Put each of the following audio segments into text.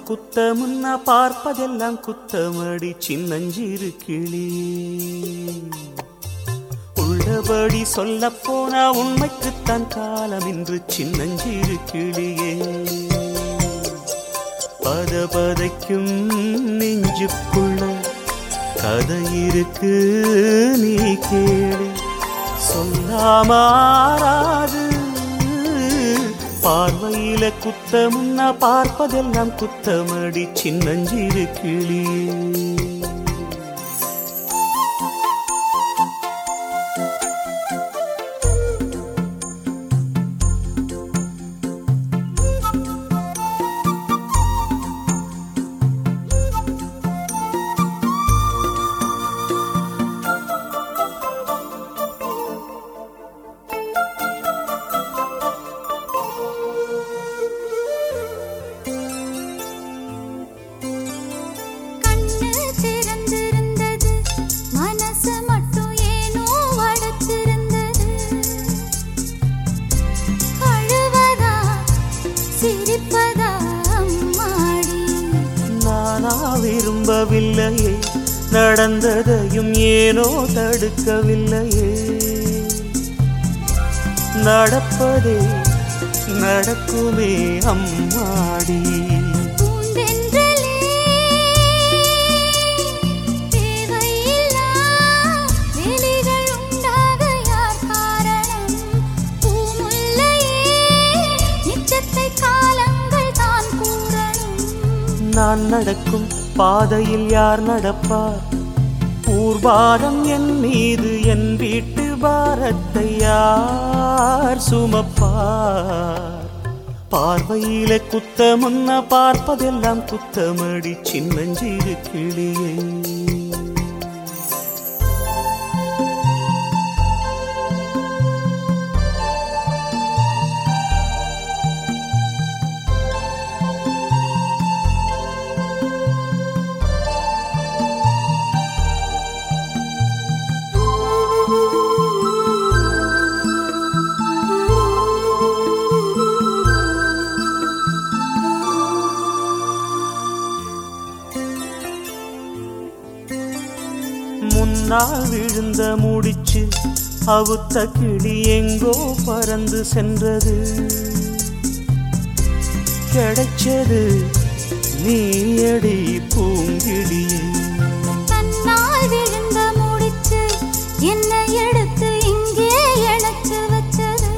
குத்தமுன்னா பார்ப்பதெல்லாம் குத்தமடி சின்னஞ்சிறு கிளியே. உள்ளபடி சொல்ல போனா உண்மைக்குத்தான் காலம் என்று சின்னஞ்சிறு கிளியே. பதபதைக்கும் நெஞ்சுக்குள்ள கதை இருக்கு நீ கேளு, சொல்லாமாறாது. பார்வையில குத்தமுன்னா பார்ப்பதெல்லாம் குத்தமடி சின்னஞ்சிறு கிளியே. நானா விரும்பவில்லையே, நடந்ததையும் ஏனோ தடுக்கவில்லையே. நடப்பதே நடக்குமே அம்மாடி. நான் நடக்கும் பாதையில் யார் நடப்பார்? ஊர்பாரம் என் மீது, என் வீட்டு பாரத்தை யார் சுமப்பார்? பார்வையில குத்தமுன்னா பார்ப்பதெல்லாம் குத்தமடி சின்னஞ்சிறு கிளியே. முன்னால் விழுந்த முடிச்சு அவுத்த கிளி எங்கோ பறந்து சென்றது. கிடைச்சது நீயடி பூங்கிளியே. தன்னால் விழுந்த முடிச்சு என்னை எடுத்து இங்கே எனக்கு வச்சது.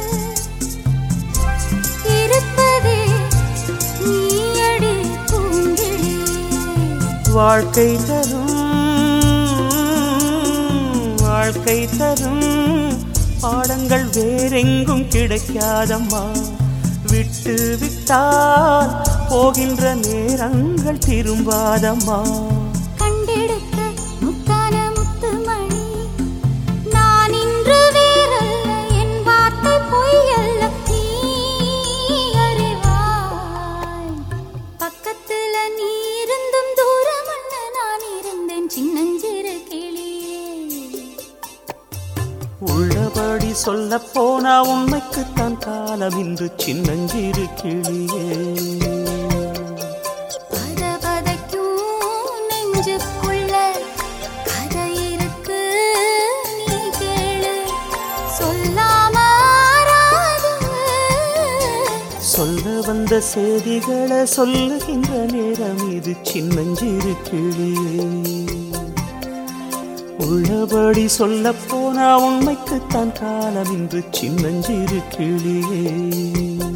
இருப்பதே நீயடி பூங்கிளியே. வாழ்க்கை தரும் வாழ்க்கை தரும் பாடங்கள் வேறெங்கும் கிடைக்காதம்மா. விட்டு விட்டால் போகின்ற நேரங்கள் திரும்பாதம்மா. கண்டெடுத்த முத்தான முத்துமணி நான் இன்று வேறல்ல, என் வார்த்தை பொய்யல்ல, நீ அறிவாய். பக்கத்துல நீ இருந்தும் தூரம் அண்ண நான் இருந்தேன் சின்னஞ்சிறு கிளியே. உள்ளபடி சொல்ல போனா உண்மைக்குத்தான் காலம் இன்று சின்னஞ்சிறு கிளியே. பதபதைக்கும் நெஞ்சுக்குள்ள கதை இருக்கு நீ கேளு, சொல்லாமாறாது. சொல்ல வந்த செய்திகளை சொல்லுகின்ற நேரம் இது சின்னஞ்சிறு கிளியே. உள்ளபடி சொல்ல போனா உண்மைக்குத்தான் காலம் இன்று சின்னஞ்சிறு கிளியே.